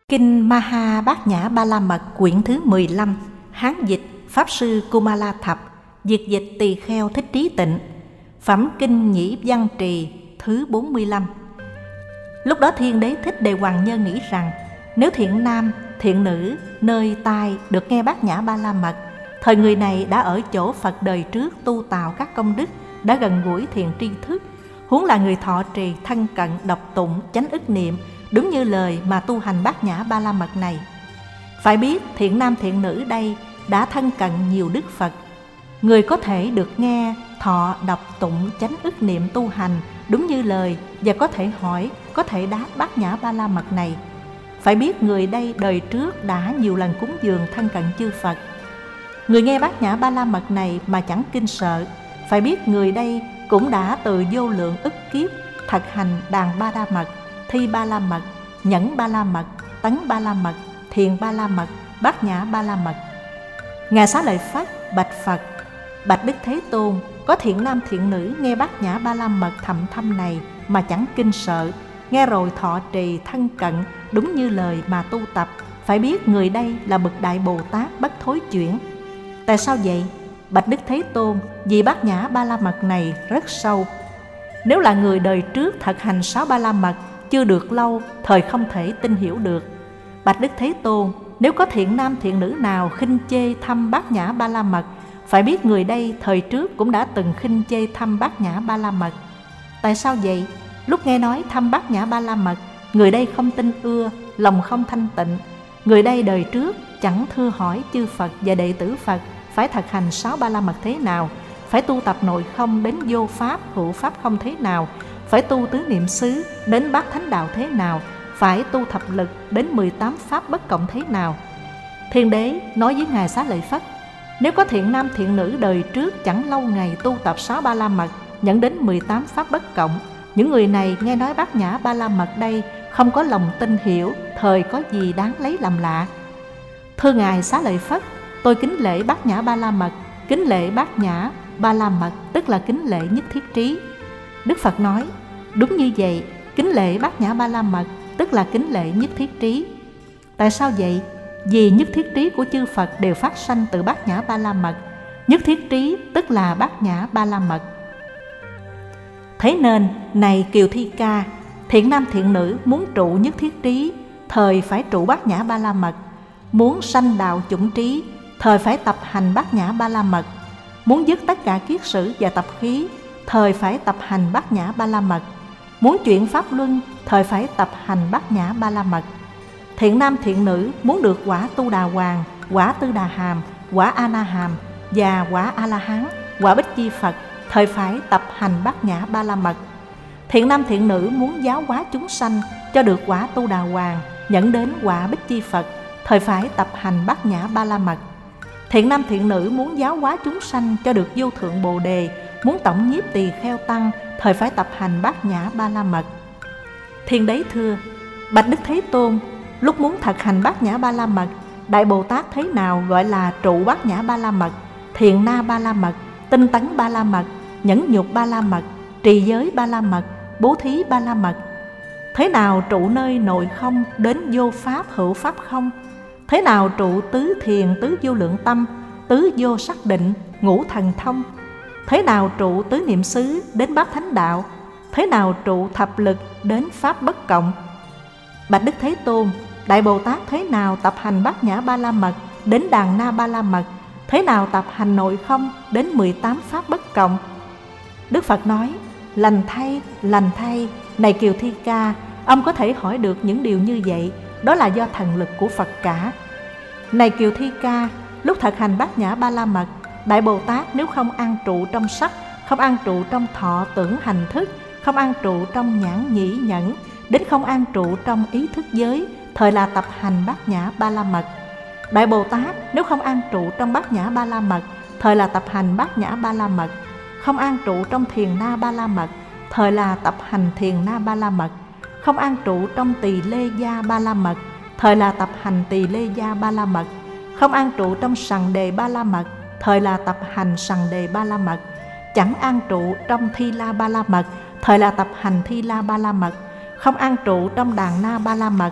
Kinh Maha Bát Nhã Ba La Mật quyển thứ 15, Hán dịch Pháp sư Kumala Thập, Việt dịch Tỳ Kheo Thích Trí Tịnh, Phẩm Kinh Nhĩ Văn Trì thứ 45. Lúc đó Thiên Đế Thích Đề Hoàng Nhân nghĩ rằng, nếu thiện nam, thiện nữ nơi tai được nghe Bát Nhã Ba La Mật, thời người này đã ở chỗ Phật đời trước tu tạo các công đức, đã gần gũi thiện tri thức, huống là người thọ trì, thân cận, đọc tụng, chánh ức niệm, đúng như lời mà tu hành Bát Nhã Ba La Mật này. Phải biết thiện nam thiện nữ đây đã thân cận nhiều Đức Phật. Người có thể được nghe, thọ, đọc tụng, chánh ức niệm tu hành đúng như lời, và có thể hỏi, có thể đáp Bát Nhã Ba La Mật này. Phải biết người đây đời trước đã nhiều lần cúng dường thân cận chư Phật. Người nghe Bát Nhã Ba La Mật này mà chẳng kinh sợ. Phải biết người đây cũng đã từ vô lượng ức kiếp thực hành đàn Ba La Mật, thi Ba La Mật, nhẫn Ba La Mật, tấn Ba La Mật, thiền Ba La Mật, Bát Nhã Ba La Mật. Ngài Xá Lợi Phất bạch Phật: Bạch Đức Thế Tôn, có thiện nam thiện nữ nghe Bát Nhã Ba La Mật thầm thâm này mà chẳng kinh sợ, nghe rồi thọ trì thân cận đúng như lời mà tu tập. Phải biết người đây là bậc Đại Bồ Tát bất thối chuyển. Tại sao vậy? Bạch Đức Thế Tôn, vì Bát Nhã Ba La Mật này rất sâu. Nếu là người đời trước thực hành 6 Ba La Mật chưa được lâu, thời không thể tin hiểu được. Bạch Đức Thế Tôn, nếu có thiện nam thiện nữ nào khinh chê thăm Bát Nhã Ba La Mật, phải biết người đây thời trước cũng đã từng khinh chê thăm Bát Nhã Ba La Mật. Tại sao vậy? Lúc nghe nói thăm Bát Nhã Ba La Mật, người đây không tin ưa, lòng không thanh tịnh. Người đây đời trước chẳng thưa hỏi chư Phật và đệ tử Phật phải thực hành 6 Ba La Mật thế nào, phải tu tập nội không đến vô pháp, hữu pháp không thế nào, phải tu tứ niệm xứ đến bát thánh đạo thế nào, phải tu thập lực đến 18 pháp bất cộng thế nào. Thiên Đế nói với Ngài Xá Lợi Phất: nếu có thiện nam thiện nữ đời trước chẳng lâu ngày tu tập 6 Ba La Mật, nhận đến 18 pháp bất cộng, những người này nghe nói Bát Nhã Ba La Mật đây không có lòng tin hiểu, thời có gì đáng lấy làm lạ. Thưa Ngài Xá Lợi Phất, tôi kính lễ Bát Nhã Ba La Mật. Kính lễ Bát Nhã Ba La Mật tức là kính lễ nhất thiết trí. Đức Phật nói: đúng như vậy, kính lễ Bát Nhã Ba La Mật tức là kính lễ nhất thiết trí. Tại sao vậy? Vì nhất thiết trí của chư Phật đều phát sanh từ Bát Nhã Ba La Mật. Nhất thiết trí tức là Bát Nhã Ba La Mật. Thế nên, này Kiều Thi Ca, thiện nam thiện nữ muốn trụ nhất thiết trí, thời phải trụ Bát Nhã Ba La Mật. Muốn sanh đạo chủng trí, thời phải tập hành Bát Nhã Ba La Mật. Muốn dứt tất cả kiết sử và tập khí, thời phải tập hành Bát Nhã Ba La Mật. Muốn chuyển pháp luân, thời phải tập hành Bát Nhã Ba La Mật. Thiện nam thiện nữ muốn được quả Tu Đà Hoàng, quả Tư Đà Hàm, quả A Na Hàm và quả A La Hán, quả Bích Chi Phật, thời phải tập hành Bát Nhã Ba La Mật. Thiện nam thiện nữ muốn giáo hóa chúng sanh cho được quả Tu Đà Hoàng, nhận đến quả Bích Chi Phật, thời phải tập hành Bát Nhã Ba La Mật. Thiện nam thiện nữ muốn giáo hóa chúng sanh cho được vô thượng Bồ Đề, muốn tổng nhiếp Tỳ Kheo tăng, thời phải tập hành Bát Nhã Ba La Mật. Thiên Đế thưa: Bạch Đức Thế Tôn, lúc muốn thực hành Bát Nhã Ba La Mật, Đại Bồ Tát thế nào gọi là trụ Bát Nhã Ba La Mật, thiền na Ba La Mật, tinh tấn Ba La Mật, nhẫn nhục Ba La Mật, trì giới Ba La Mật, bố thí Ba La Mật? Thế nào trụ nơi nội không đến vô pháp, hữu pháp không? Thế nào trụ tứ thiền, tứ vô lượng tâm, tứ vô sắc định, ngũ thần thông? Thế nào trụ tứ niệm xứ đến bát thánh đạo? Thế nào trụ thập lực đến pháp bất cộng? Bạch Đức Thế Tôn, Đại Bồ Tát thế nào tập hành Bát Nhã Ba La Mật đến đàn na Ba La Mật? Thế nào tập hành nội không đến 18 pháp bất cộng? Đức Phật nói: lành thay, này Kiều Thi Ca, ông có thể hỏi được những điều như vậy, đó là do thần lực của Phật cả. Này Kiều Thi Ca, lúc thực hành Bát Nhã Ba La Mật, Đại Bồ Tát nếu không an trụ trong sắc, không an trụ trong thọ tưởng hành thức, không an trụ trong nhãn nhĩ nhẫn, đến không an trụ trong ý thức giới, thời là tập hành Bát Nhã Ba La Mật. Đại Bồ Tát nếu không an trụ trong Bát Nhã Ba La Mật, thời là tập hành Bát Nhã Ba La Mật. Không an trụ trong thiền na Ba La Mật, thời là tập hành thiền na Ba La Mật. Không an trụ trong tỳ lê gia Ba La Mật, thời là tập hành tỳ lê gia Ba La Mật. Không an trụ trong sằng đề Ba La Mật, thời là tập hành sằng đề Ba La Mật. Chẳng an trụ trong thi la Ba La Mật, thời là tập hành thi la Ba La Mật. Không an trụ trong đàn na Ba La Mật,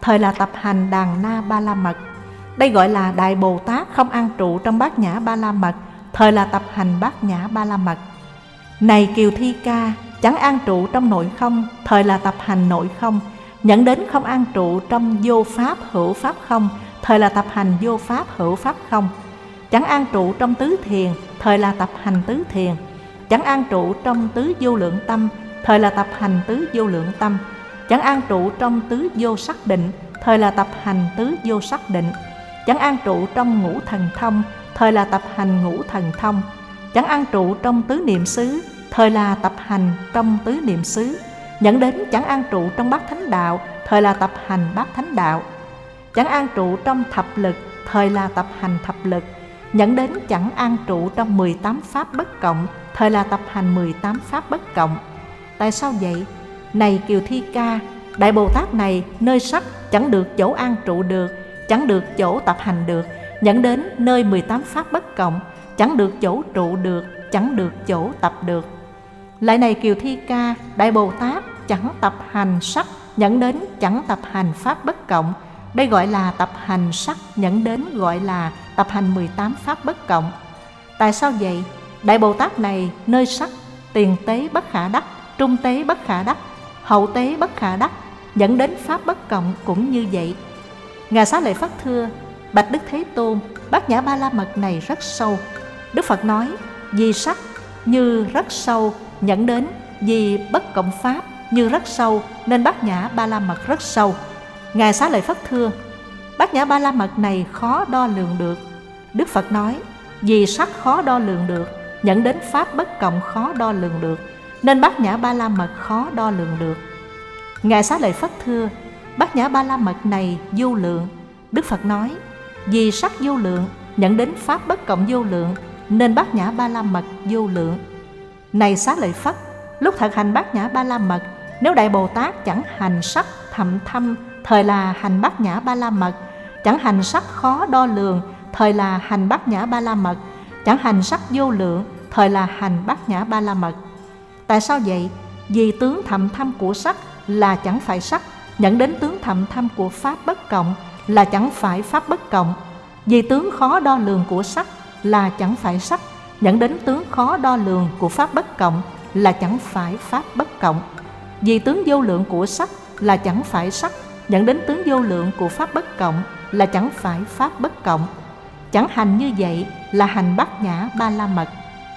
thời là tập hành Đàn Na Ba La Mật. Đây gọi là Đại Bồ Tát không an trụ trong Bát Nhã Ba La Mật, thời là tập hành Bát Nhã Ba La Mật. Này Kiều Thi Ca, chẳng an trụ trong nội không, thời là tập hành nội không, nhận đến không an trụ trong vô pháp hữu pháp không, thời là tập hành vô pháp hữu pháp không. Chẳng an trụ trong tứ thiền, thời là tập hành tứ thiền. Chẳng an trụ trong tứ vô lượng tâm, thời là tập hành tứ vô lượng tâm. Chẳng an trụ trong tứ vô sắc định, thời là tập hành tứ vô sắc định. Chẳng an trụ trong ngũ thần thông, thời là tập hành ngũ thần thông. Chẳng an trụ trong tứ niệm xứ, thời là tập hành trong tứ niệm xứ. Dẫn đến chẳng an trụ trong bát thánh đạo, thời là tập hành bát thánh đạo. Chẳng an trụ trong thập lực, thời là tập hành thập lực. Dẫn đến chẳng an trụ trong 18 pháp bất cộng, thời là tập hành 18 pháp bất cộng. Tại sao vậy? Này Kiều Thi Ca, Đại Bồ Tát này nơi sắc chẳng được chỗ an trụ được, chẳng được chỗ tập hành được, dẫn đến nơi 18 pháp bất cộng, chẳng được chỗ trụ được, chẳng được chỗ tập được. Lại này Kiều Thi Ca, Đại Bồ Tát chẳng tập hành sắc, dẫn đến chẳng tập hành pháp bất cộng. Đây gọi là tập hành sắc, dẫn đến gọi là tập hành 18 pháp bất cộng. Tại sao vậy? Đại Bồ Tát này nơi sắc, tiền tế bất khả đắc, trung tế bất khả đắc, hậu tế bất khả đắc, dẫn đến pháp bất cộng cũng như vậy. Ngài Xá Lợi Phất thưa: Bạch Đức Thế Tôn, Bát Nhã Ba La Mật này rất sâu. Đức Phật nói: vì sắc như rất sâu, dẫn đến vì bất cộng pháp như rất sâu, nên Bát Nhã Ba La Mật rất sâu. Ngài Xá Lợi Phất thưa: Bát Nhã Ba La Mật này khó đo lường được. Đức Phật nói: vì sắc khó đo lường được, dẫn đến pháp bất cộng khó đo lường được, nên Bát Nhã Ba La Mật khó đo lường được. Ngài Xá Lợi Phất thưa: Bát Nhã Ba La Mật này vô lượng. Đức Phật nói: vì sắc vô lượng, dẫn đến pháp bất cộng vô lượng, nên Bát Nhã Ba La Mật vô lượng. Này Xá Lợi Phất, lúc thực hành Bát Nhã Ba La Mật, nếu Đại Bồ Tát chẳng hành sắc thậm thâm, thời là hành Bát Nhã Ba La Mật. Chẳng hành sắc khó đo lường, thời là hành Bát Nhã Ba La Mật. Chẳng hành sắc vô lượng, thời là hành Bát Nhã Ba La Mật. Tại sao vậy? Vì tướng thậm thâm của sắc là chẳng phải sắc, dẫn đến tướng thậm thâm của pháp bất cộng là chẳng phải pháp bất cộng. Vì tướng khó đo lường của sắc là chẳng phải sắc, dẫn đến tướng khó đo lường của pháp bất cộng là chẳng phải pháp bất cộng. Vì tướng vô lượng của sắc là chẳng phải sắc, dẫn đến tướng vô lượng của pháp bất cộng là chẳng phải pháp bất cộng. Chẳng hành như vậy là hành Bát Nhã Ba La Mật.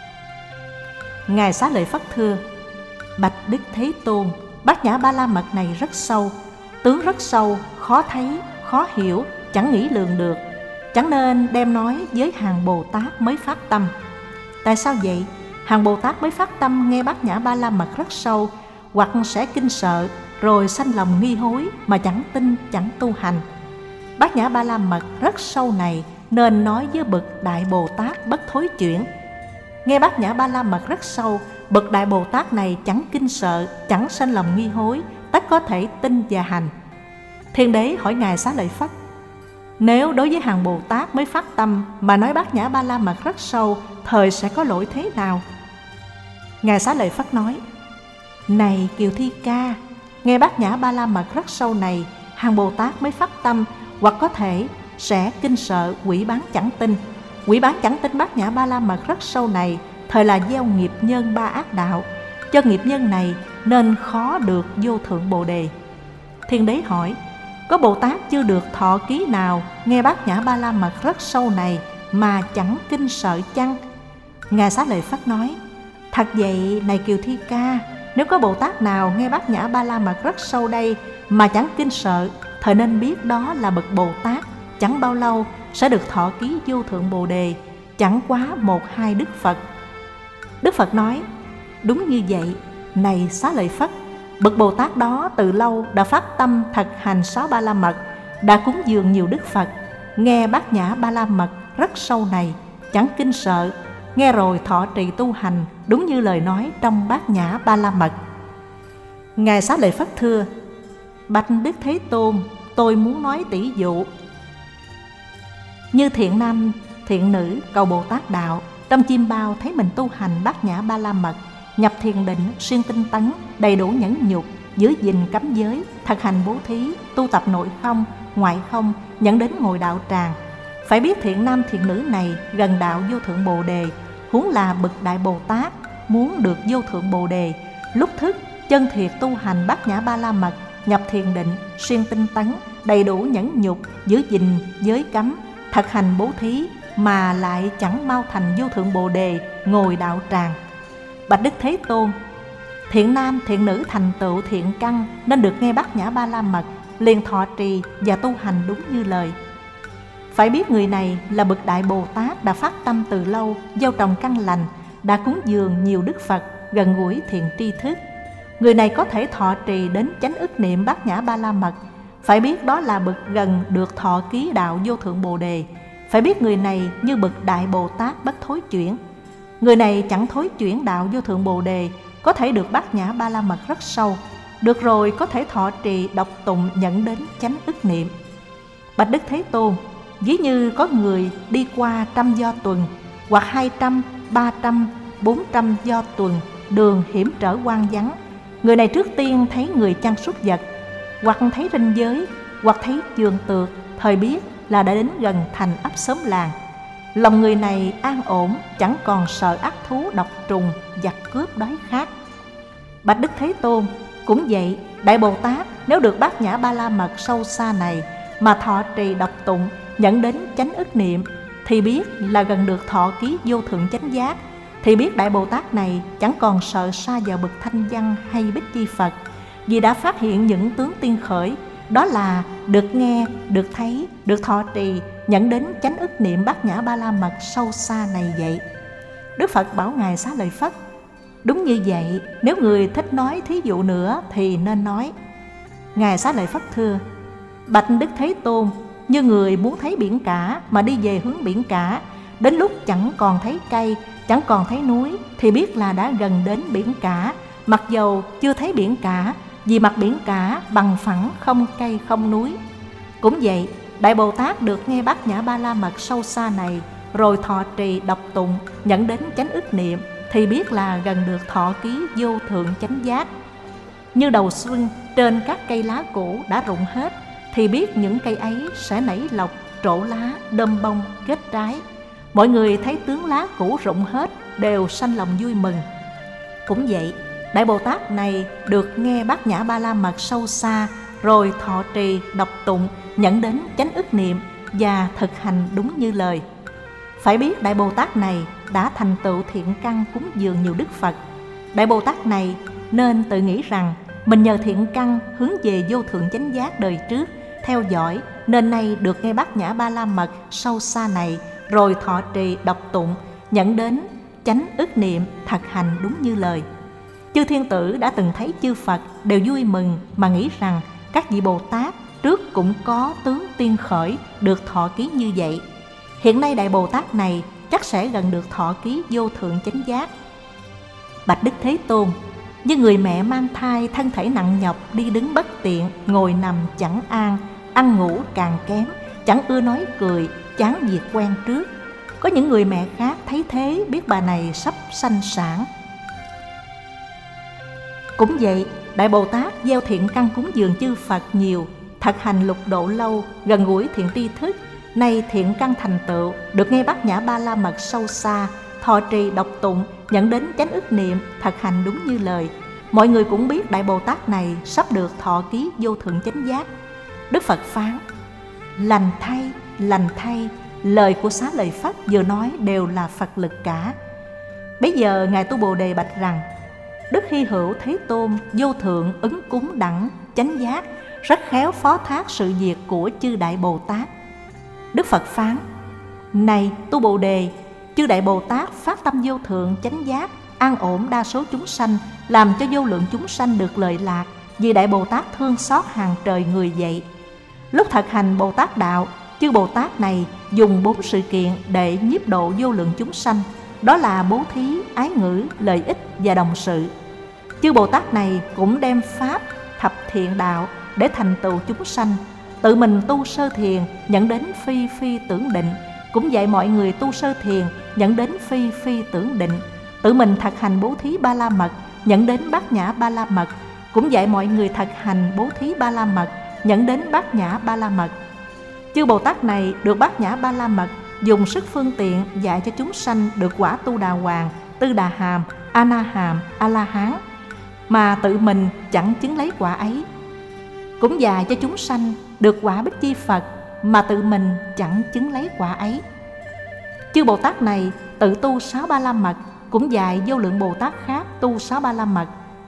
Ngài Xá Lợi Phất thưa: Bạch Đức Thế Tôn, Bát Nhã Ba La Mật này rất sâu, tướng rất sâu, khó thấy, khó hiểu, chẳng nghĩ lường được, chẳng nên đem nói với hàng Bồ Tát mới phát tâm. Tại sao vậy? Hàng Bồ Tát mới phát tâm nghe Bát Nhã Ba La Mật rất sâu, hoặc sẽ kinh sợ, rồi sanh lòng nghi hối mà chẳng tin, chẳng tu hành. Bát Nhã Ba La Mật rất sâu này nên nói với bậc Đại Bồ Tát bất thối chuyển. Nghe Bát Nhã Ba La Mật rất sâu, bậc Đại Bồ Tát này chẳng kinh sợ, chẳng sanh lòng nghi hối, tất có thể tin và hành. Thiên Đế hỏi Ngài Xá Lợi Phất: nếu đối với hàng Bồ Tát mới phát tâm mà nói Bát Nhã Ba La Mật rất sâu, thời sẽ có lỗi thế nào? Ngài Xá Lợi Phất nói: này Kiều Thi Ca, nghe Bát Nhã Ba La Mật rất sâu này, hàng Bồ Tát mới phát tâm, hoặc có thể sẽ kinh sợ, quỷ bán chẳng tin. Quỷ bán chẳng tin Bát Nhã Ba La Mật rất sâu này, thời là gieo nghiệp nhân ba ác đạo. Do nghiệp nhân này nên khó được vô thượng Bồ Đề. Thiên Đế hỏi: có Bồ Tát chưa được thọ ký nào nghe Bát Nhã Ba La Mật rất sâu này mà chẳng kinh sợ chăng? Ngài Xá Lợi Phất nói: thật vậy này Kiều Thi Ca, nếu có Bồ Tát nào nghe Bát Nhã Ba La Mật rất sâu đây mà chẳng kinh sợ, thời nên biết đó là bậc Bồ Tát chẳng bao lâu sẽ được thọ ký vô thượng Bồ Đề, chẳng quá 1-2 Đức Phật. Đức Phật nói: đúng như vậy, này Xá Lợi Phất, bậc Bồ Tát đó từ lâu đã phát tâm thực hành 6 Ba La Mật, đã cúng dường nhiều Đức Phật, nghe Bát Nhã Ba La Mật rất sâu này, chẳng kinh sợ, nghe rồi thọ trì tu hành, đúng như lời nói trong Bát Nhã Ba La Mật. Ngài Xá Lợi Phất thưa: bạch Đức Thế Tôn, tôi muốn nói tỷ dụ. Như thiện nam, thiện nữ cầu Bồ Tát đạo, trong chim bao thấy mình tu hành Bát Nhã Ba La Mật, nhập thiền định, xuyên tinh tấn, đầy đủ nhẫn nhục, giữ gìn cấm giới, thực hành bố thí, tu tập nội không, ngoại không, dẫn đến ngồi đạo tràng. Phải biết thiện nam thiện nữ này gần đạo vô thượng Bồ Đề, huống là bậc Đại Bồ Tát, muốn được vô thượng Bồ Đề. Lúc thức, chân thiệt tu hành Bát Nhã Ba La Mật, nhập thiền định, siêng tinh tấn, đầy đủ nhẫn nhục, giữ gìn giới cấm, thực hành bố thí, mà lại chẳng mau thành vô thượng Bồ Đề, ngồi đạo tràng. Bạch Đức Thế Tôn, thiện nam thiện nữ thành tựu thiện căn nên được nghe Bát Nhã Ba La Mật, liền thọ trì và tu hành đúng như lời. Phải biết người này là bậc Đại Bồ Tát đã phát tâm từ lâu, gieo trồng căn lành, đã cúng dường nhiều Đức Phật, gần gũi thiện tri thức. Người này có thể thọ trì đến chánh ức niệm Bát Nhã Ba La Mật. Phải biết đó là bậc gần được thọ ký đạo vô thượng Bồ Đề. Phải biết người này như bậc Đại Bồ Tát bất thối chuyển. Người này chẳng thối chuyển đạo vô thượng Bồ Đề, có thể được Bát Nhã Ba La Mật rất sâu. Được rồi có thể thọ trì đọc tụng dẫn đến chánh ức niệm. Bạch Đức Thế Tôn, ví như có người đi qua 100 do tuần, hoặc 200, 300, 400 do tuần, đường hiểm trở hoang vắng. Người này trước tiên thấy người chăn súc vật, hoặc thấy ranh giới, hoặc thấy giường tược, thời biết là đã đến gần thành ấp xóm làng. Lòng người này an ổn, chẳng còn sợ ác thú độc trùng, giặc cướp đói khát. Bạch Đức Thế Tôn, cũng vậy, Đại Bồ Tát nếu được Bát Nhã Ba La Mật sâu xa này mà thọ trì đọc tụng, dẫn đến chánh ức niệm, thì biết là gần được thọ ký vô thượng chánh giác. Thì biết Đại Bồ Tát này chẳng còn sợ xa vào bậc thanh văn hay Bích Chi Phật, vì đã phát hiện những tướng tiên khởi, đó là được nghe, được thấy, được thọ trì, dẫn đến chánh ức niệm Bát Nhã Ba La Mật sâu xa này vậy. Đức Phật bảo Ngài Xá Lợi Phất, đúng như vậy, nếu người thích nói thí dụ nữa thì nên nói. Ngài Xá Lợi Phất thưa, bạch Đức Thế Tôn, như người muốn thấy biển cả mà đi về hướng biển cả, đến lúc chẳng còn thấy cây, chẳng còn thấy núi, thì biết là đã gần đến biển cả, mặc dầu chưa thấy biển cả, vì mặt biển cả bằng phẳng, không cây không núi. Cũng vậy, Đại Bồ Tát được nghe Bát Nhã Ba La Mật sâu xa này, rồi thọ trì đọc tụng, dẫn đến chánh ức niệm, thì biết là gần được thọ ký vô thượng chánh giác. Như đầu xuân, trên các cây lá cũ đã rụng hết, thì biết những cây ấy sẽ nảy lộc, trổ lá, đơm bông, kết trái. Mọi người thấy tướng lá cũ rụng hết đều sanh lòng vui mừng. Cũng vậy, Đại Bồ Tát này được nghe Bát Nhã Ba La Mật sâu xa, rồi thọ trì đọc tụng, dẫn đến chánh ức niệm và thực hành đúng như lời. Phải biết Đại Bồ Tát này đã thành tựu thiện căn cúng dường nhiều Đức Phật. Đại Bồ Tát này nên tự nghĩ rằng mình nhờ thiện căn hướng về vô thượng chánh giác đời trước, theo dõi nên nay được nghe Bát Nhã Ba La Mật sâu xa này, rồi thọ trì đọc tụng, dẫn đến chánh ức niệm, thực hành đúng như lời. Chư thiên tử đã từng thấy chư Phật đều vui mừng mà nghĩ rằng các vị Bồ Tát trước cũng có tướng tiên khởi được thọ ký như vậy. Hiện nay Đại Bồ Tát này chắc sẽ gần được thọ ký vô thượng chánh giác. Bạch Đức Thế Tôn, như người mẹ mang thai thân thể nặng nhọc, đi đứng bất tiện, ngồi nằm chẳng an, ăn ngủ càng kém, chẳng ưa nói cười, chán việc quen trước. Có những người mẹ khác thấy thế biết bà này sắp sanh sản. Cũng vậy, Đại Bồ Tát gieo thiện căn cúng dường chư Phật nhiều, thực hành lục độ lâu, gần gũi thiện tri thức. Nay thiện căn thành tựu, được nghe Bát Nhã Ba La Mật sâu xa, thọ trì đọc tụng, dẫn đến chánh ức niệm, thực hành đúng như lời. Mọi người cũng biết Đại Bồ Tát này sắp được thọ ký vô thượng chánh giác. Đức Phật phán, lành thay, lời của Xá Lợi Phất vừa nói đều là Phật lực cả. Bấy giờ Ngài Tu Bồ Đề bạch rằng, Đức Hy Hữu Thế Tôn vô thượng ứng cúng đẳng chánh giác, rất khéo phó thác sự việc của chư Đại Bồ Tát. Đức Phật phán, này Tu Bồ Đề, chư Đại Bồ Tát phát tâm vô thượng chánh giác, an ổn đa số chúng sanh, làm cho vô lượng chúng sanh được lợi lạc, vì Đại Bồ Tát thương xót hàng trời người vậy. Lúc thực hành Bồ Tát đạo, chư Bồ Tát này dùng 4 sự kiện để nhiếp độ vô lượng chúng sanh, đó là bố thí, ái ngữ, lợi ích và đồng sự. Chư Bồ Tát này cũng đem pháp thập thiện đạo để thành tựu chúng sanh, tự mình tu sơ thiền dẫn đến phi phi tưởng định, cũng dạy mọi người tu sơ thiền dẫn đến phi phi tưởng định, tự mình thực hành bố thí Ba La Mật dẫn đến Bát Nhã Ba La Mật, cũng dạy mọi người thực hành bố thí Ba La Mật, dẫn đến Bát Nhã Ba La Mật. Chư Bồ Tát này được Bát Nhã Ba La Mật dùng sức phương tiện dạy cho chúng sanh được quả Tu Đà Hoàng, Tư Đà Hàm, A Na Hàm, A La Hán, mà tự mình chẳng chứng lấy quả ấy. Cũng dạy cho chúng sanh được quả Bích Chi Phật, mà tự mình chẳng chứng lấy quả ấy. Chư Bồ Tát này tự tu 6 Ba La Mật, cũng dạy vô lượng Bồ Tát khác tu 6 Ba La Mật.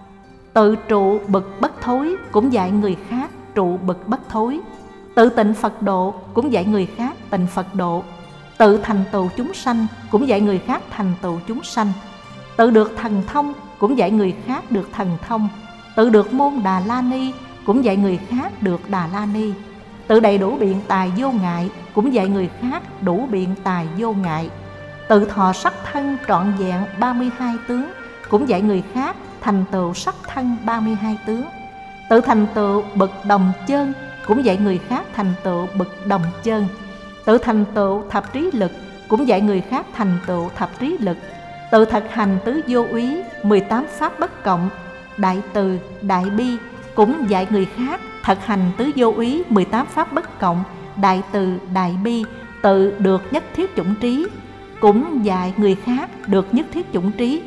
Tự trụ bậc bất thối, cũng dạy người khác trụ bậc bất thối. Tự tịnh Phật độ, cũng dạy người khác tịnh Phật độ. Tự thành tựu chúng sanh, cũng dạy người khác thành tựu chúng sanh. Tự được thần thông, cũng dạy người khác được thần thông. Tự được môn Đà La Ni, cũng dạy người khác được Đà La Ni. Tự đầy đủ biện tài vô ngại, cũng dạy người khác đủ biện tài vô ngại. Tự thọ sắc thân trọn vẹn 32 tướng, cũng dạy người khác thành tựu sắc thân 32 tướng. Tự thành tựu bậc đồng chân, cũng dạy người khác thành tựu bậc đồng chân. Tự thành tựu thập trí lực, cũng dạy người khác thành tựu thập trí lực. Tự thực hành tứ vô úy, 18 pháp bất cộng, đại từ, đại bi, cũng dạy người khác thực hành tứ vô úy, 18 pháp bất cộng, đại từ, đại bi. Tự được nhất thiết chủng trí, cũng dạy người khác được nhất thiết chủng trí.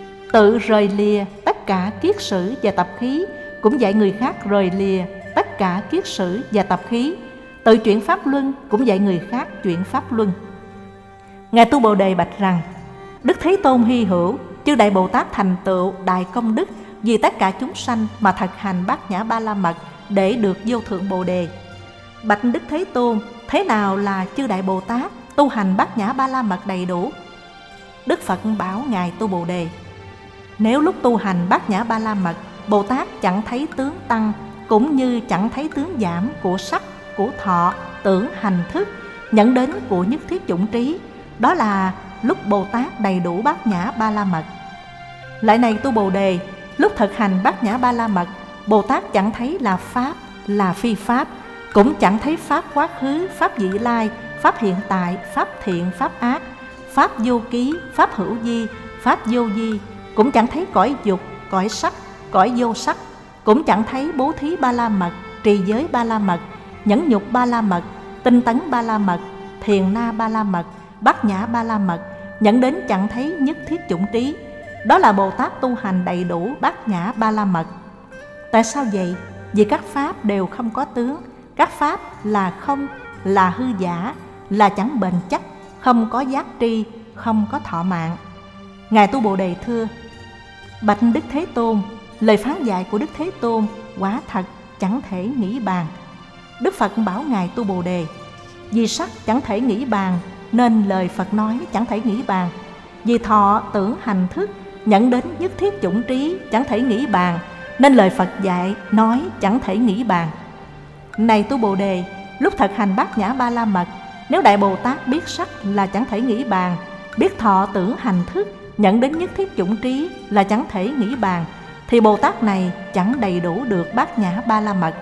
Tự rời lìa tất cả kiết sử và tập khí, cũng dạy người khác rời lìa tất cả kiết sử và tập khí. Tự chuyển pháp luân, cũng dạy người khác chuyển pháp luân. Ngài Tu Bồ Đề bạch rằng: Đức Thế Tôn hy hữu, chư Đại Bồ Tát thành tựu đại công đức vì tất cả chúng sanh mà thực hành Bát Nhã Ba La Mật để được vô thượng Bồ Đề. Bạch Đức Thế Tôn, thế nào là chư Đại Bồ Tát tu hành Bát Nhã Ba La Mật đầy đủ? Đức Phật bảo Ngài Tu Bồ Đề: Nếu lúc tu hành Bát Nhã Ba La Mật, Bồ Tát chẳng thấy tướng tăng, cũng như chẳng thấy tướng giảm của sắc, của thọ, tưởng, hành, thức, nhận đến của nhất thiết chủng trí, đó là lúc Bồ Tát đầy đủ Bát Nhã Ba La Mật. Lại này Tu Bồ Đề, lúc thực hành Bát Nhã Ba La Mật, Bồ Tát chẳng thấy là pháp, là phi pháp, cũng chẳng thấy pháp quá khứ, pháp vị lai, pháp hiện tại, pháp thiện, pháp ác, pháp vô ký, pháp hữu vi, pháp vô vi, cũng chẳng thấy cõi dục, cõi sắc, cõi vô sắc, cũng chẳng thấy bố thí Ba La Mật, trì giới Ba La Mật, nhẫn nhục Ba La Mật, tinh tấn Ba La Mật, thiền na Ba La Mật, Bát Nhã Ba La Mật, nhận đến chẳng thấy nhất thiết chủng trí. Đó là Bồ Tát tu hành đầy đủ Bát Nhã Ba La Mật. Tại sao vậy? Vì các pháp đều không có tướng, các pháp là không, là hư giả, là chẳng bền chắc, không có giác tri, không có thọ mạng. Ngài Tu Bồ Đề thưa: Bạch Đức Thế Tôn, lời phán dạy của Đức Thế Tôn quả thật chẳng thể nghĩ bàn. Đức Phật bảo Ngài Tu Bồ Đề: Vì sắc chẳng thể nghĩ bàn, nên lời Phật nói chẳng thể nghĩ bàn. Vì thọ, tưởng, hành, thức, nhận đến nhất thiết chủng trí chẳng thể nghĩ bàn, nên lời Phật dạy nói chẳng thể nghĩ bàn. Này Tu Bồ Đề, lúc thực hành Bát Nhã Ba La Mật, nếu Đại Bồ Tát biết sắc là chẳng thể nghĩ bàn, biết thọ, tưởng, hành, thức, nhận đến nhất thiết chủng trí là chẳng thể nghĩ bàn, thì Bồ Tát này chẳng đầy đủ được Bát Nhã Ba La Mật.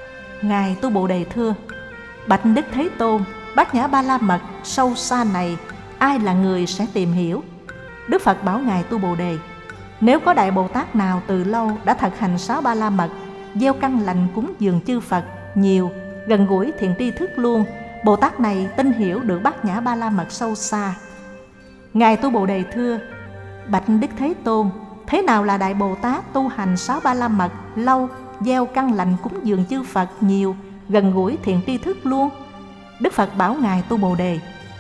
Ngài Tu Bồ Đề thưa: Bạch Đức Thế Tôn, Bát Nhã Ba La Mật sâu xa này, ai là người sẽ tìm hiểu? Đức Phật bảo Ngài Tu Bồ Đề: Nếu có Đại Bồ Tát nào từ lâu đã thực hành 6 Ba La Mật, gieo căn lành cúng dường chư Phật nhiều, gần gũi thiện tri thức luôn, Bồ Tát này tin hiểu được Bát Nhã Ba La Mật sâu xa. Ngài Tu Bồ Đề thưa: Bạch Đức Thế Tôn, thế nào là Đại Bồ Tát tu hành 6 Ba La Mật lâu, gieo căn lành cúng dường chư Phật nhiều, gần gũi thiện tri thức luôn? Đức Phật bảo Ngài Tu Bồ Đề: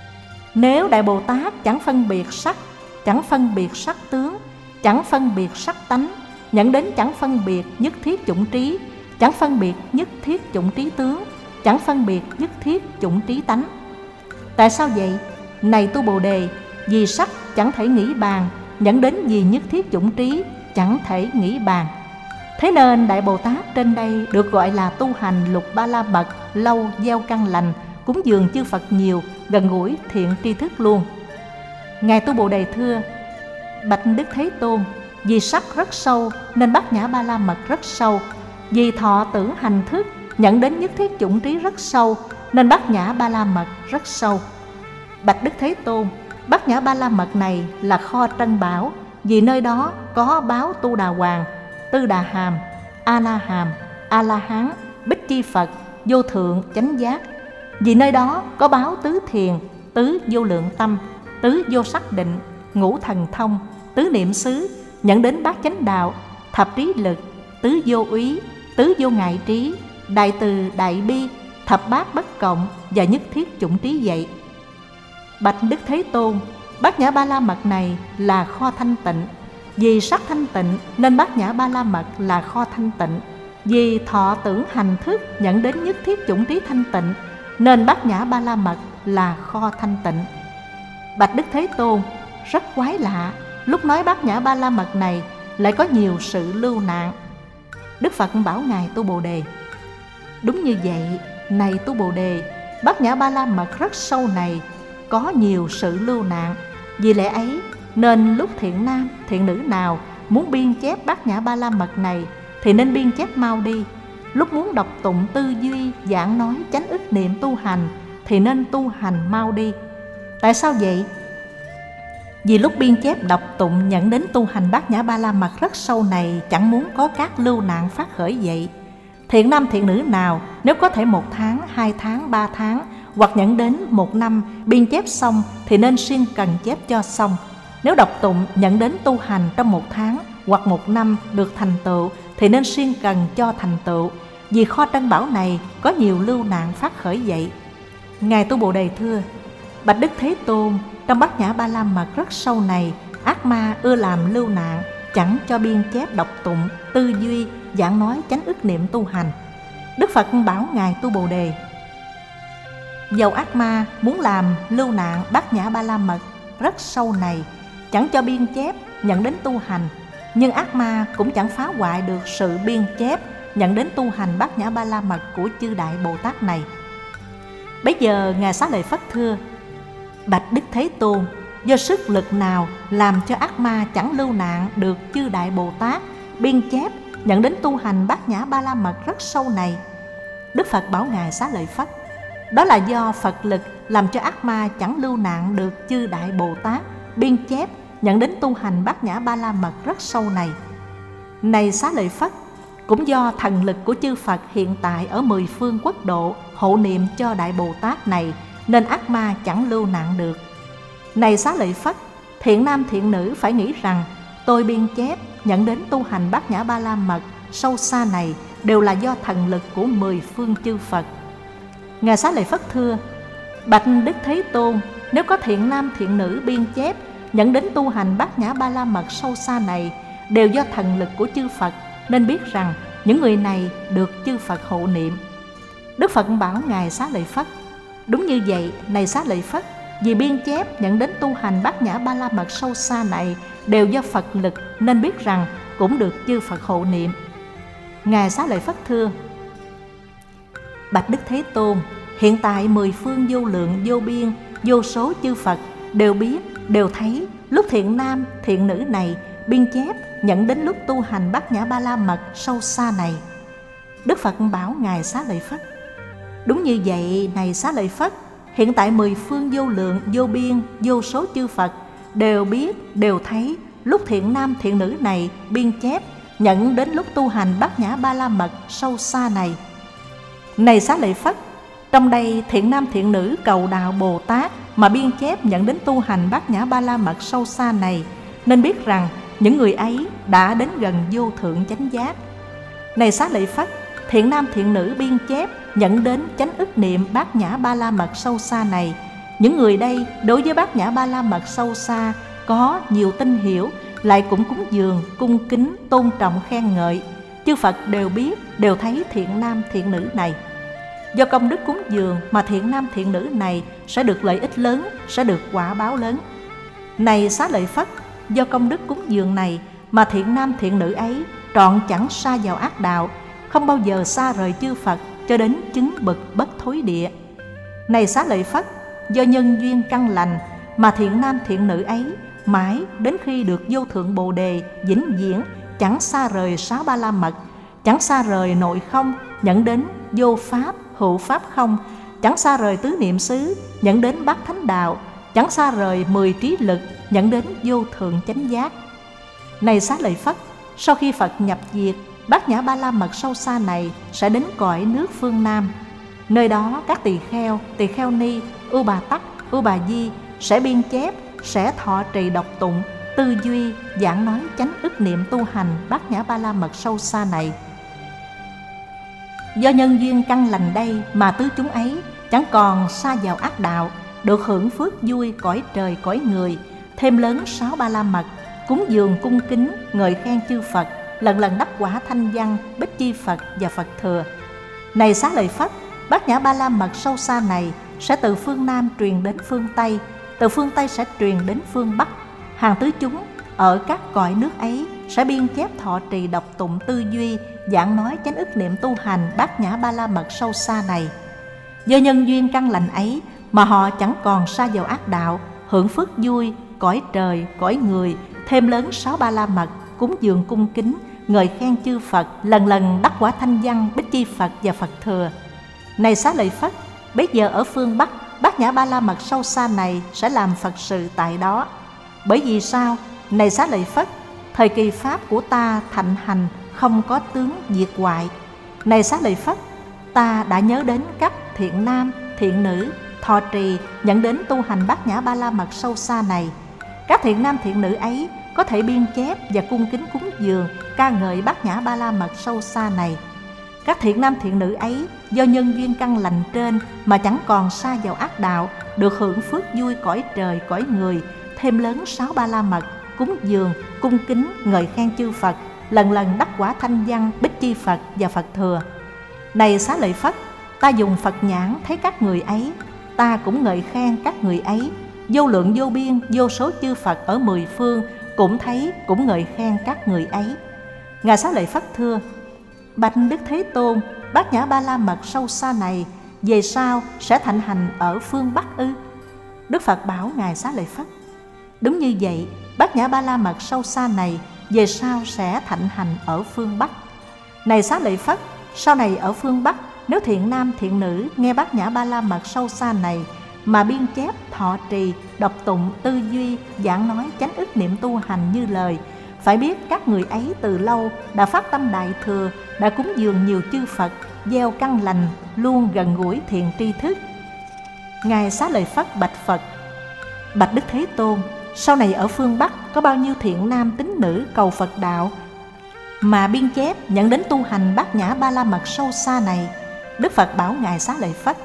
Nếu Đại Bồ Tát chẳng phân biệt sắc, chẳng phân biệt sắc tướng, chẳng phân biệt sắc tánh, nhận đến chẳng phân biệt nhất thiết chủng trí, chẳng phân biệt nhất thiết chủng trí tướng, chẳng phân biệt nhất thiết chủng trí tánh. Tại sao vậy? Này Tu Bồ Đề, vì sắc chẳng thể nghĩ bàn, dẫn đến vì nhất thiết chủng trí chẳng thể nghĩ bàn. Thế nên Đại Bồ Tát trên đây được gọi là tu hành lục Ba La Mật lâu, gieo căn lành, cúng dường chư Phật nhiều, gần gũi thiện tri thức luôn. Ngài Tu Bồ Đề thưa: Bạch Đức Thế Tôn, vì sắc rất sâu nên Bát Nhã Ba La Mật rất sâu. Vì thọ, tưởng, hành, thức, nhận đến nhất thiết chủng trí rất sâu, nên Bát Nhã Ba La Mật rất sâu. Bạch Đức Thế Tôn, Bát Nhã Ba La Mật này là kho trân bảo, vì nơi đó có báo Tu Đà Hoàng, Tư Đà Hàm, A La Hàm, A La Hán, Bích Chi Phật, vô thượng chánh giác. Vì nơi đó có báo tứ thiền, tứ vô lượng tâm, tứ vô sắc định, ngũ thần thông, tứ niệm xứ, dẫn đến bát chánh đạo, thập trí lực, tứ vô úy, tứ vô ngại trí, đại từ đại bi, thập bát bất cộng và nhất thiết chủng trí vậy. Bạch Đức Thế Tôn, Bát Nhã Ba La Mật này là kho thanh tịnh. Vì sắc thanh tịnh nên Bát Nhã Ba La Mật là kho thanh tịnh. Vì thọ tưởng hành thức dẫn đến nhất thiết chủng trí thanh tịnh nên Bát Nhã Ba La Mật là kho thanh tịnh. Bạch Đức Thế Tôn, rất quái lạ, lúc nói Bát Nhã Ba La Mật này lại có nhiều sự lưu nạn. Đức Phật bảo Ngài Tu Bồ Đề: đúng như vậy, này Tu Bồ Đề, Bát Nhã Ba La Mật rất sâu này có nhiều sự lưu nạn. Vì lẽ ấy nên lúc thiện nam thiện nữ nào muốn biên chép Bát Nhã Ba La Mật này thì nên biên chép mau đi. Lúc muốn đọc tụng tư duy giảng nói chánh ức niệm tu hành thì nên tu hành mau đi. Tại sao vậy? Vì lúc biên chép đọc tụng nhận đến tu hành Bát Nhã Ba La Mật rất sâu này chẳng muốn có các lưu nạn phát khởi vậy. Thiện nam thiện nữ nào nếu có thể 1 tháng, 2 tháng, 3 tháng hoặc nhận đến 1 năm biên chép xong thì nên siêng cần chép cho xong. Nếu đọc tụng nhận đến tu hành trong 1 tháng hoặc 1 năm được thành tựu thì nên siêng cần cho thành tựu. Vì kho trân bảo này có nhiều lưu nạn phát khởi vậy. Ngài Tu Bồ Đề thưa: Bạch Đức Thế Tôn, trong Bát Nhã Ba La Mật rất sâu này, ác ma ưa làm lưu nạn, chẳng cho biên chép đọc tụng, tư duy, giảng nói chánh ức niệm tu hành. Đức Phật bảo Ngài Tu Bồ Đề: dầu ác ma muốn làm lưu nạn Bát Nhã Ba La Mật rất sâu này, chẳng cho biên chép nhận đến tu hành, nhưng ác ma cũng chẳng phá hoại được sự biên chép nhận đến tu hành Bát Nhã Ba La Mật của chư Đại Bồ Tát này. Bấy giờ Ngài Xá Lợi Phất thưa: Bạch Đức Thế Tôn, do sức lực nào làm cho ác ma chẳng lưu nạn được chư Đại Bồ Tát biên chép nhận đến tu hành Bát Nhã Ba La Mật rất sâu này? Đức Phật bảo Ngài Xá Lợi Phất: đó là do Phật lực làm cho ác ma chẳng lưu nạn được chư Đại Bồ Tát biên chép nhận đến tu hành Bát Nhã Ba La Mật rất sâu này. Này Xá Lợi Phất, cũng do thần lực của chư Phật hiện tại ở 10 phương quốc độ hộ niệm cho Đại Bồ Tát này nên ác ma chẳng lưu nạn được. Này Xá Lợi Phất, thiện nam thiện nữ phải nghĩ rằng tôi biên chép nhận đến tu hành Bát Nhã Ba La Mật sâu xa này đều là do thần lực của 10 phương chư Phật. Ngài Xá Lợi Phất thưa: Bạch Đức Thế Tôn, nếu có thiện nam thiện nữ biên chép nhận đến tu hành Bát Nhã Ba La Mật sâu xa này đều do thần lực của chư Phật, nên biết rằng những người này được chư Phật hộ niệm. Đức Phật bảo Ngài Xá Lợi Phất: đúng như vậy, này Xá Lợi Phất, vì biên chép nhận đến tu hành Bát Nhã Ba La Mật sâu xa này đều do Phật lực, nên biết rằng cũng được chư Phật hộ niệm. Ngài Xá Lợi Phất thưa: Bạch Đức Thế Tôn, hiện tại 10 phương vô lượng vô biên vô số chư Phật đều biết, đều thấy lúc thiện nam thiện nữ này biên chép nhận đến lúc tu hành Bát Nhã Ba La Mật sâu xa này. Đức Phật bảo Ngài Xá Lợi Phất: đúng như vậy, này Xá Lợi Phất, hiện tại 10 phương vô lượng vô biên vô số chư Phật đều biết, đều thấy lúc thiện nam thiện nữ này biên chép nhận đến lúc tu hành Bát Nhã Ba La Mật sâu xa này. Này Xá Lợi Phất, trong đây thiện nam thiện nữ cầu đạo Bồ Tát mà biên chép nhận đến tu hành Bát Nhã Ba La Mật sâu xa này, nên biết rằng những người ấy đã đến gần vô thượng chánh giác. Này Xá Lợi Phất, thiện nam thiện nữ biên chép nhận đến chánh ức niệm Bát Nhã Ba La Mật sâu xa này, những người đây đối với Bát Nhã Ba La Mật sâu xa có nhiều tin hiểu, lại cũng cúng dường, cung kính, tôn trọng, khen ngợi. Chư Phật đều biết, đều thấy thiện nam thiện nữ này. Do công đức cúng dường mà thiện nam thiện nữ này sẽ được lợi ích lớn, sẽ được quả báo lớn. Này Xá Lợi Phất, do công đức cúng dường này mà thiện nam thiện nữ ấy trọn chẳng sa vào ác đạo, không bao giờ xa rời chư Phật cho đến chứng bậc bất thối địa. Này Xá Lợi Phất, do nhân duyên căn lành mà thiện nam thiện nữ ấy mãi đến khi được vô thượng Bồ Đề vĩnh viễn chẳng xa rời 6 Ba La Mật, chẳng xa rời nội không nhận đến vô pháp hữu pháp không, chẳng xa rời tứ niệm xứ nhận đến bát thánh đạo, chẳng xa rời 10 trí lực nhận đến vô thượng chánh giác. Này Xá Lợi Phất, sau khi Phật nhập diệt Bát Nhã Ba La Mật sâu xa này sẽ đến cõi nước phương Nam. Nơi đó các tỳ kheo ni, Ưu Bà Tắc, Ưu Bà Di sẽ biên chép, sẽ thọ trì đọc tụng, tư duy, giảng nói chánh ức niệm tu hành Bát Nhã Ba La Mật sâu xa này. Do nhân duyên căn lành đây mà tứ chúng ấy chẳng còn sa vào ác đạo, được hưởng phước vui cõi trời cõi người, thêm lớn 6 Ba La Mật, cúng dường cung kính, ngợi khen chư Phật, lần lần đắc quả thanh văn, Bích Chi Phật và Phật Thừa. Này Xá Lợi Phất, Bát Nhã Ba La Mật sâu xa này sẽ từ phương Nam truyền đến phương Tây, từ phương Tây sẽ truyền đến phương Bắc. Hàng tứ chúng ở các cõi nước ấy sẽ biên chép thọ trì đọc tụng tư duy, giảng nói chánh ức niệm tu hành Bát Nhã Ba La Mật sâu xa này. Do nhân duyên căn lành ấy mà họ chẳng còn sa vào ác đạo, hưởng phước vui cõi trời cõi người, thêm lớn 6 Ba La Mật, cúng dường cung kính, ngợi khen chư Phật, lần lần đắc quả thanh văn, Bích Chi Phật và Phật Thừa. Này Xá Lợi Phất, bây giờ ở phương Bắc, Bát Nhã Ba La Mật sâu xa này sẽ làm Phật sự tại đó. Bởi vì sao? Này Xá Lợi Phất, thời kỳ Pháp của ta thạnh hành, không có tướng diệt hoại. Này Xá Lợi Phất, ta đã nhớ đến các thiện nam, thiện nữ, thọ trì, nhận đến tu hành Bát Nhã Ba La Mật sâu xa này. Các thiện nam thiện nữ ấy có thể biên chép và cung kính cúng dường, ca ngợi Bát Nhã Ba La Mật sâu xa này. Các thiện nam thiện nữ ấy do nhân duyên căn lành trên mà chẳng còn sa vào ác đạo, được hưởng phước vui cõi trời cõi người, thêm lớn 6 Ba La Mật, cúng dường, cung kính, ngợi khen chư Phật, lần lần đắc quả thanh văn, Bích Chi Phật và Phật Thừa. Này Xá Lợi Phất, ta dùng Phật nhãn thấy các người ấy, ta cũng ngợi khen các người ấy. Vô lượng vô biên, vô số chư Phật ở 10 phương cũng thấy, cũng ngợi khen các người ấy. Ngài Xá Lợi Phất thưa: Bạch Đức Thế Tôn, Bát Nhã Ba La Mật sâu xa này về sau sẽ thạnh hành ở phương Bắc ư? Đức Phật bảo Ngài Xá Lợi Phất: Đúng như vậy, Bát Nhã Ba La Mật sâu xa này về sau sẽ thạnh hành ở phương Bắc. Này Xá Lợi Phất, sau này ở phương Bắc, nếu thiện nam thiện nữ nghe Bát Nhã Ba La Mật sâu xa này mà biên chép, thọ trì, đọc tụng, tư duy, giảng nói chánh ức niệm tu hành như lời, phải biết các người ấy từ lâu đã phát tâm đại thừa, đã cúng dường nhiều chư Phật, gieo căn lành, luôn gần gũi thiện tri thức. Ngài Xá Lợi Phất bạch Phật: Bạch Đức Thế Tôn, sau này ở phương Bắc có bao nhiêu thiện nam tín nữ cầu Phật đạo mà biên chép nhận đến tu hành Bát Nhã Ba La Mật sâu xa này? Đức Phật bảo Ngài Xá Lợi Phất: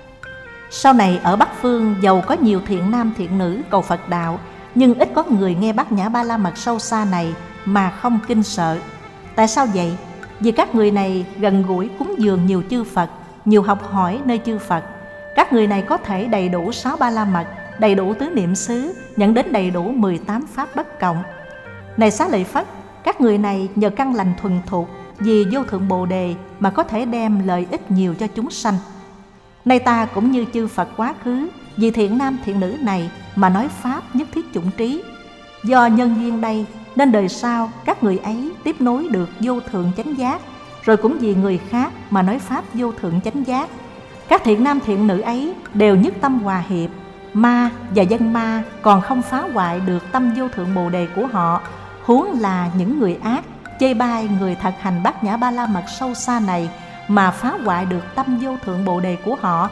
Sau này ở Bắc phương dầu có nhiều thiện nam thiện nữ cầu Phật đạo, nhưng ít có người nghe Bát Nhã Ba La Mật sâu xa này mà không kinh sợ. Tại sao vậy? Vì các người này gần gũi cúng dường nhiều chư Phật, nhiều học hỏi nơi chư Phật. Các người này có thể đầy đủ 6 Ba La Mật, đầy đủ tứ niệm xứ, nhận đến đầy đủ 18 pháp bất cộng. Này Xá Lợi Phất, các người này nhờ căn lành thuần thục vì vô thượng Bồ Đề mà có thể đem lợi ích nhiều cho chúng sanh. Nay ta cũng như chư Phật quá khứ, vì thiện nam thiện nữ này mà nói pháp nhất thiết chủng trí. Do nhân duyên đây nên đời sau các người ấy tiếp nối được vô thượng chánh giác, rồi cũng vì người khác mà nói pháp vô thượng chánh giác. Các thiện nam thiện nữ ấy đều nhất tâm hòa hiệp, ma và dân ma còn không phá hoại được tâm vô thượng Bồ Đề của họ, huống là những người ác chê bai người thực hành Bát Nhã Ba La Mật sâu xa này mà phá hoại được tâm vô thượng Bồ Đề của họ.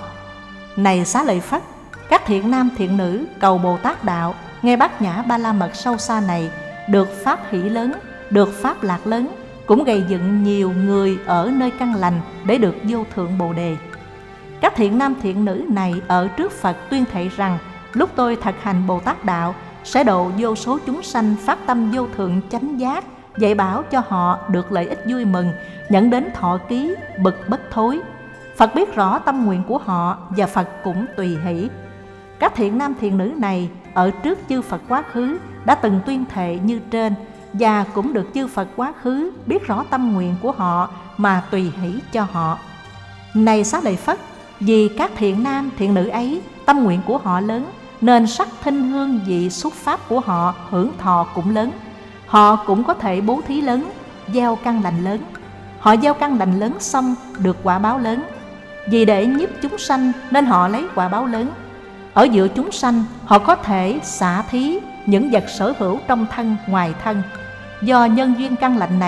Này Xá Lợi Phất, các thiện nam thiện nữ cầu Bồ Tát đạo nghe Bát Nhã Ba La Mật sâu xa này, được pháp hỷ lớn, được pháp lạc lớn, cũng gây dựng nhiều người ở nơi căn lành để được vô thượng Bồ Đề. Các thiện nam thiện nữ này ở trước Phật tuyên thệ rằng: lúc tôi thực hành Bồ Tát đạo sẽ độ vô số chúng sanh phát tâm vô thượng chánh giác, dạy bảo cho họ được lợi ích vui mừng, nhận đến thọ ký bực bất thối. Phật biết rõ tâm nguyện của họ và Phật cũng tùy hỷ. Các thiện nam thiện nữ này ở trước chư Phật quá khứ đã từng tuyên thệ như trên, và cũng được chư Phật quá khứ biết rõ tâm nguyện của họ mà tùy hỷ cho họ. Này Xá Lợi Phất, vì các thiện nam thiện nữ ấy tâm nguyện của họ lớn, nên sắc thinh hương vị xuất pháp của họ hưởng thọ cũng lớn. Họ cũng có thể bố thí lớn, gieo căn lành lớn. Họ gieo căn lành lớn xong được quả báo lớn. Vì để nhiếp chúng sanh nên họ lấy quả báo lớn. Ở giữa chúng sanh họ có thể xả thí những vật sở hữu trong thân ngoài thân. Do nhân duyên căn lành này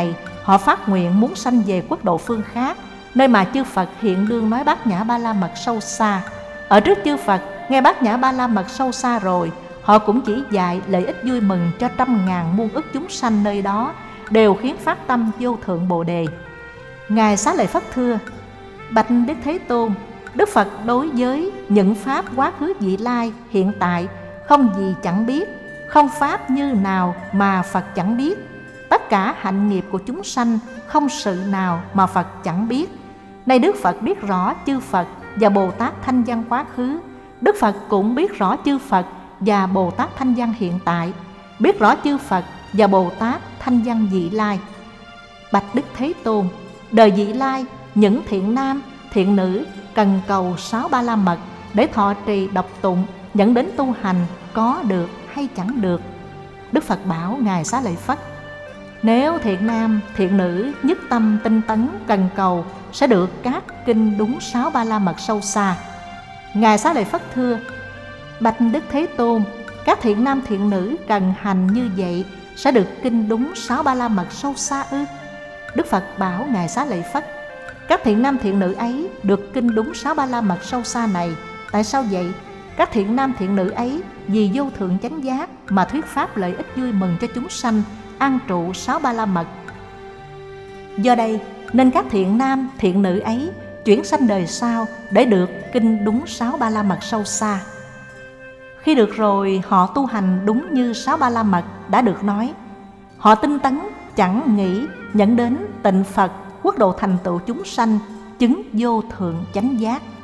họ phát nguyện muốn sanh về quốc độ phương khác, nơi mà chư Phật hiện đương nói Bát Nhã Ba La Mật sâu xa. Ở trước chư Phật nghe Bát Nhã Ba La Mật sâu xa rồi, họ cũng chỉ dạy lợi ích vui mừng cho trăm ngàn muôn ức chúng sanh nơi đó, đều khiến phát tâm vô thượng Bồ Đề. Ngài Xá Lợi Phất thưa: Bạch Đức Thế Tôn, Đức Phật đối với những pháp quá khứ vị lai hiện tại không gì chẳng biết, không pháp như nào mà Phật chẳng biết. Tất cả hạnh nghiệp của chúng sanh không sự nào mà Phật chẳng biết. Nay Đức Phật biết rõ chư Phật và Bồ Tát Thanh Văn quá khứ, Đức Phật cũng biết rõ chư Phật và Bồ Tát Thanh Văn hiện tại, biết rõ chư Phật và Bồ Tát Thanh Văn vị lai. Bạch Đức Thế Tôn, đời vị lai, những thiện nam, thiện nữ cần cầu 6 Ba La Mật để thọ trì đọc tụng, dẫn đến tu hành, có được hay chẳng được? Đức Phật bảo Ngài Xá Lợi Phất: Nếu thiện nam, thiện nữ nhất tâm tinh tấn cần cầu, sẽ được các kinh đúng 6 Ba La Mật sâu xa. Ngài Xá Lợi Phất thưa: Bạch Đức Thế Tôn, các thiện nam thiện nữ cần hành như vậy sẽ được kinh đúng 6 Ba La Mật sâu xa ư? Đức Phật bảo Ngài Xá Lợi Phất: Các thiện nam thiện nữ ấy được kinh đúng 6 Ba La Mật sâu xa này. Tại sao vậy? Các thiện nam thiện nữ ấy vì vô thượng chánh giác mà thuyết pháp lợi ích vui mừng cho chúng sanh, an trụ 6 Ba La Mật. Do đây nên các thiện nam thiện nữ ấy chuyển sanh đời sau để được kinh đúng 6 Ba La Mật sâu xa. Khi được rồi, họ tu hành đúng như 6 Ba La Mật đã được nói. Họ tinh tấn chẳng nghĩ dẫn đến tịnh Phật, quốc độ thành tựu chúng sanh, chứng vô thượng chánh giác.